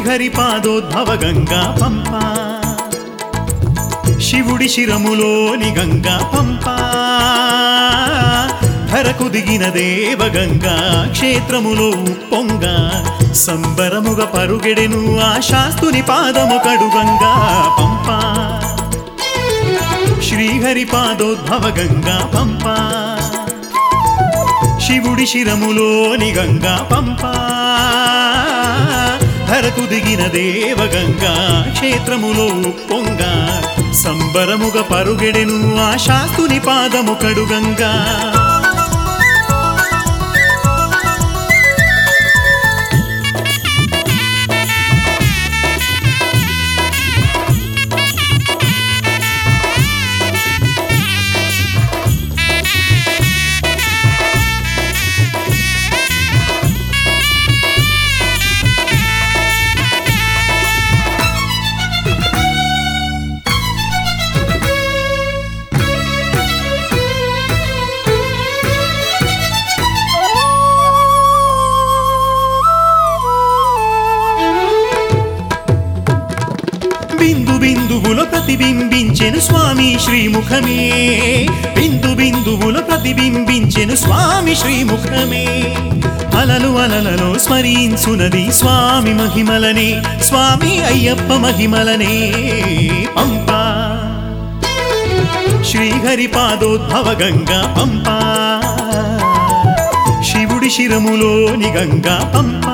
శ్రీహరి పాదోద్భవ గంగా పంపా శివుడి శిరములోని గంగా పంపా ధరకు దిగిన దేవ గంగా క్షేత్రములో ఉప్పొంగ సంబరముగ పరుగెడెను ఆ శాస్తుని పాదము కడు గంగా పంపా శ్రీహరి పాదోద్భవ గంగా పంపా శివుడి శిరములోని గంగా పంపా ధరకు దిగిన దేవ గంగా క్షేత్రములో ఉప్పొంగ సంబరముగ పరుగెడెను ఆ శాస్తుని పాదము కడు గంగా బిందు బిందువులో ప్రతిబింబించెను స్వామి శ్రీముఖమే బిందు బిందువులో ప్రతిబింబించెను స్వామి శ్రీముఖమే అలలు అలలలో స్మరించునది స్వామి మహిమలనే స్వామి అయ్యప్ప మహిమలనే పంపా శ్రీహరి పాదోద్భవ గంగా పంపా శివుడి శిరములోని గంగా పంపా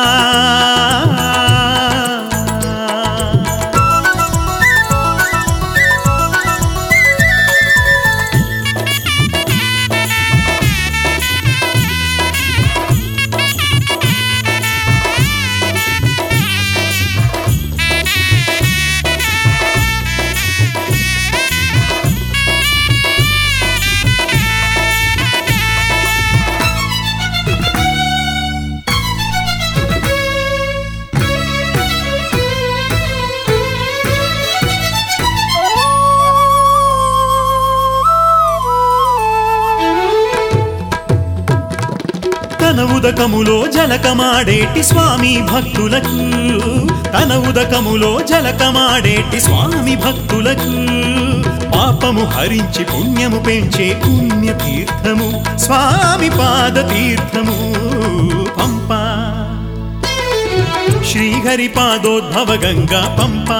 తన ఉదకములో జలకమాడేటి స్వామి భక్తులకు తన ఉదకములో జలకమాడేటి స్వామి భక్తులకు పాపము హరించి పుణ్యము పెంచే పుణ్యతీర్థము స్వామి పాద తీర్థము పంపా శ్రీహరి పాదోద్భవ గంగా పంపా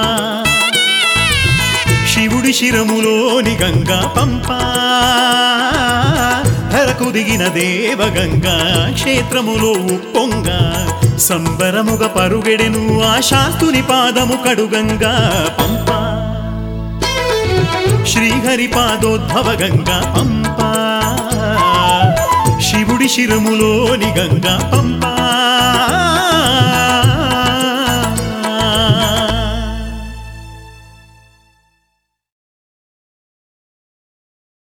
శివుడి శిరములోని గంగా పంపా ధరకు దిగిన దేవ గంగా క్షేత్రములో ఉప్పొంగ సంబరముగ పరుగెడెను ఆ శాస్తుని పాదము కడు గంగా పంపా శ్రీహరి పాదోద్భవ గంగా పంపా శివుడి శిరములోని గంగా పంపా